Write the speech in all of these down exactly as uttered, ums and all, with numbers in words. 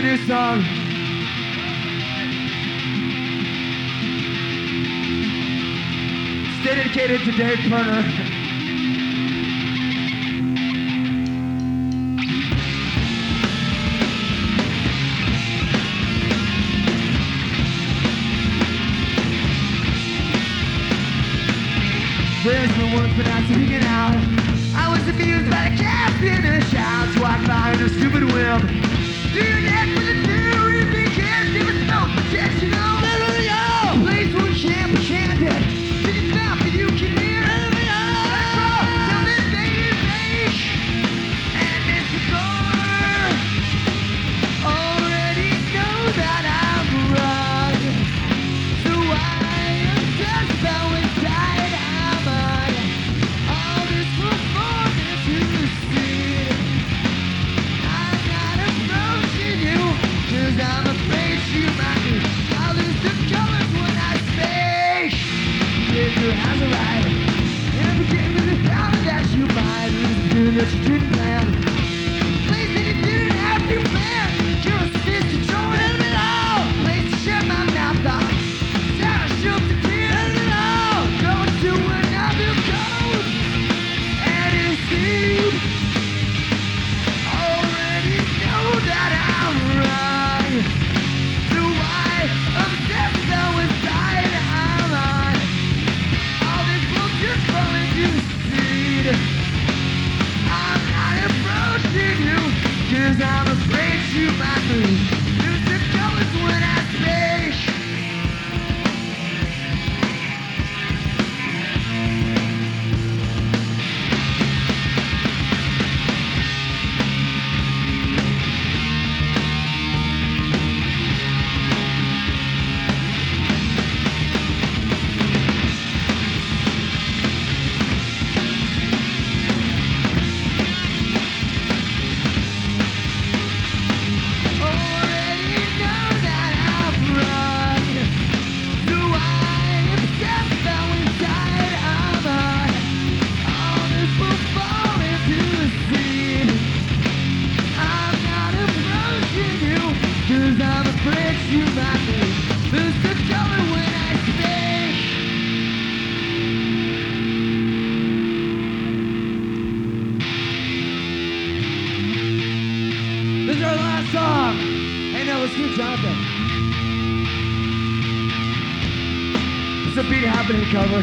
new song. It's dedicated to Dave Turner. There's no words but not speaking out. I was abused by the captain and the shouts. Walked by in a stupid whim. Do your neck with a theory. Be can't give us no protection. No, no, no, no. Place where we can't pretend it. Did you stop that you can hear? No, no, no. Till this day you make. And it's the door. Already know that I'm wrong. So I am just so inside. Cause I'm afraid you might be. I'll lose the colors when I speak. If you has a right, and forget with the power that you might lose the feeling that you didn't plan. Place that you didn't have to plan. You're a sister, join in it all. Place to shut my mouth off. Sound shook to tears in it all. Going to another coast. And it's deep. Already know that I'm right. Cause I'm afraid you might lose. Lose the colors when I speak. This is our last song. Hey, now let's do Jonathan. It's a Beat Happening cover.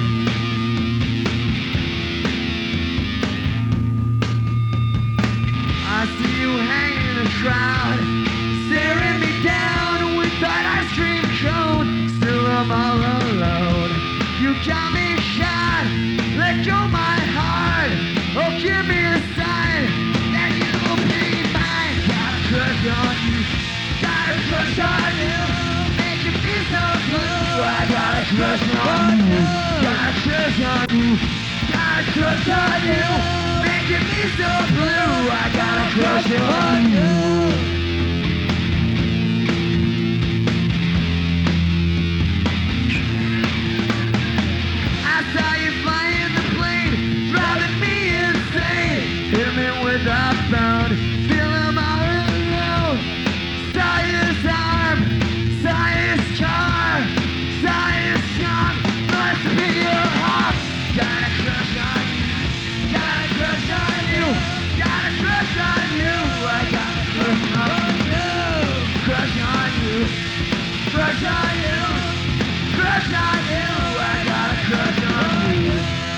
I see you hanging in the crowd, staring me down with that ice cream cone. Still I'm all alone. You got me shot, let go my heart. Oh, give me a sign that you'll be mine. Got a crush on you, got a crush on you, make you feel so blue. I got a crush on you, got a crush on you, got a crush on you, making me so blue. I got a crush on you. I saw you flying the plane, driving me insane. Hit me with a phone, feeling all alone. Saw his arm, saw his car, saw his song. Must be your heart. Got a crush on you, got a crush on you, got a crush on you. I got a crush on you, crush on you, crush on you, crush on you. I got a crush on you.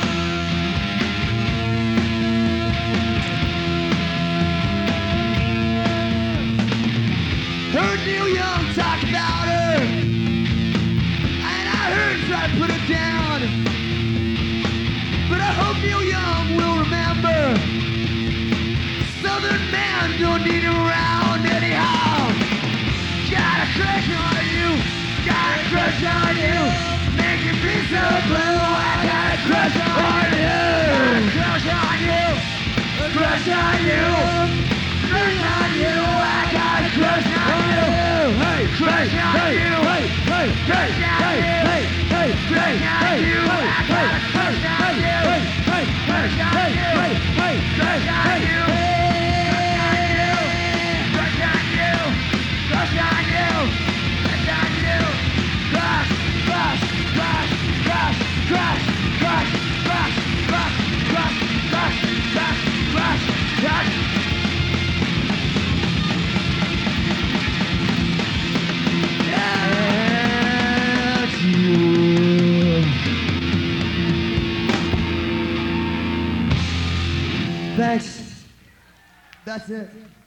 Heard Neil Young talk about her, and I heard him try to put it down. But I hope Neil Young will remember, Southern man don't need him around anyhow. Got a crush on you, got a crush on you, making me so blue. I got a crush on you, got a crush on you, a crush on you, crush on you. I got a crush on you, hey, crush on you, hey, hey, crush on you, hey, hey, crush on you. I got a crush on you, hey, hey, crush on you, hey, hey, crush on you. Crush on you, crush At you. Thanks. That's it.